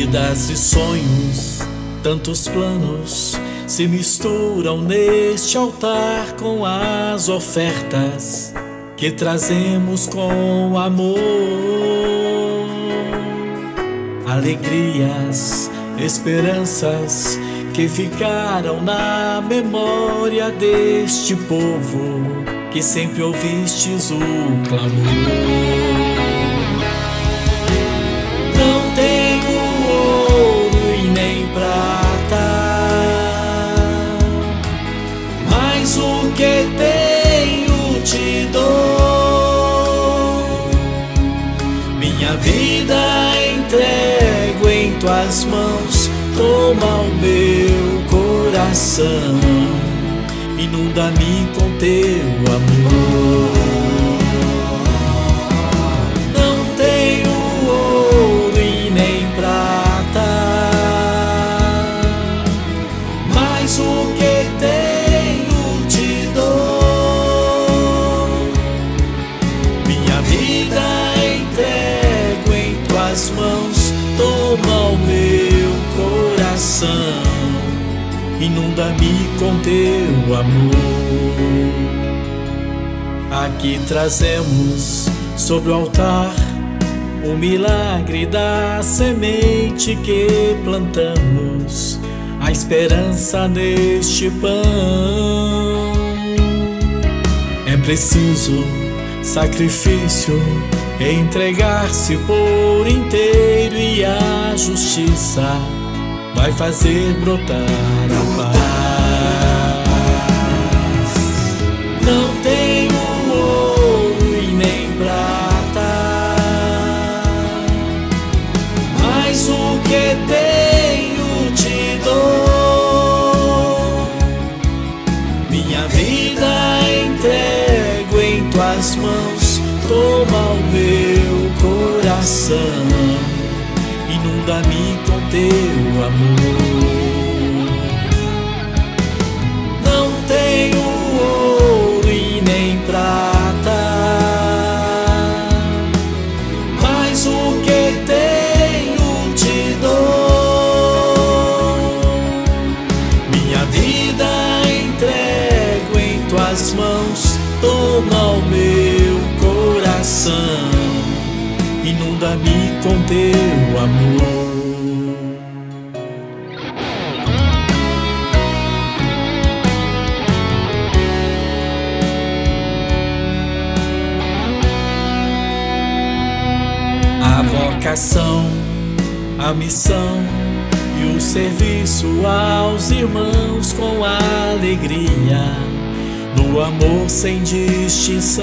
Vidas e sonhos, tantos planos se misturam neste altar com as ofertas que trazemos com amor. Alegrias, esperanças que ficaram na memória deste povo que sempre ouvistes o clamor. Não tenho ouro e nem prata, mas o que tenho te dou. Minha vida entrego em tuas mãos, toma o meu coração, inunda-me com teu amor. Não tenho ouro e nem prata, mas o que tenho te dou. Minha vida entrego em tuas mãos, toma o meu coração, inunda-me com teu amor. Aqui trazemos sobre o altar o milagre da semente que plantamos, a esperança neste pão. É preciso sacrifício, entregar-se por inteiro, e a justiça vai fazer brotar a paz. Não tenho ouro e nem prata, mas o que tenho te dou. Minha vida entrego em tuas mãos, toma o meu coração, inunda-me com teu amor. Não tenho ouro e nem prata, mas o que tenho te dou. Minha vida entrego em tuas mãos, toma o meu coração, inunda-me com teu amor. A vocação, a missão e o serviço aos irmãos com alegria, no amor sem distinção.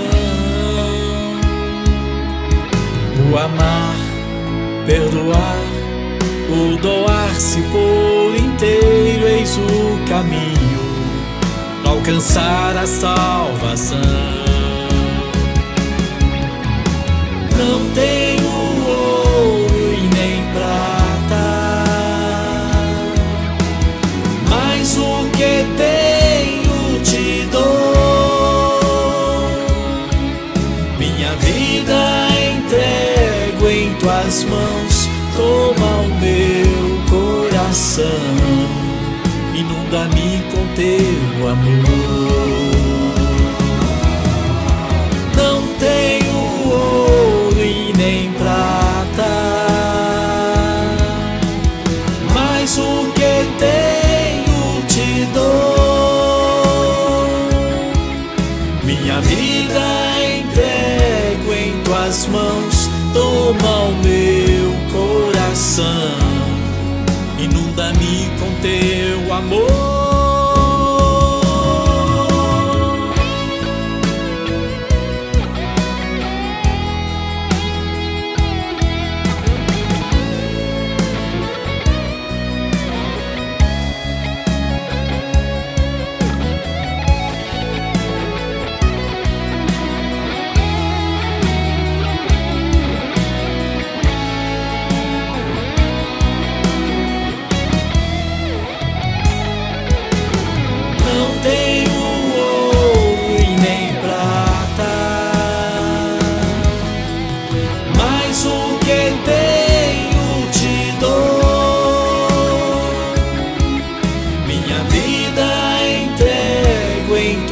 O amar, perdoar, o doar-se por inteiro, eis o caminho para alcançar a salvação. Não tenho ouro e nem prata, mas o que tenho te dou. Minha vida entrego em tuas mãos, toma o meu coração, inunda-me com teu amor. Não tenho ouro e nem prata, mas o que tenho te dou. Minha vida entrego em tuas mãos, toma o meu coração, inunda-me com teu amor.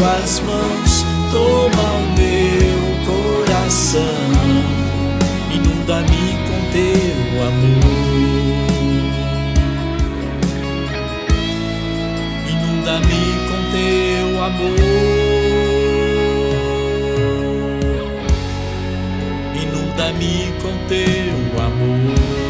tuas mãos, toma o meu coração, inunda-me com teu amor, inunda-me com teu amor, inunda-me com teu amor.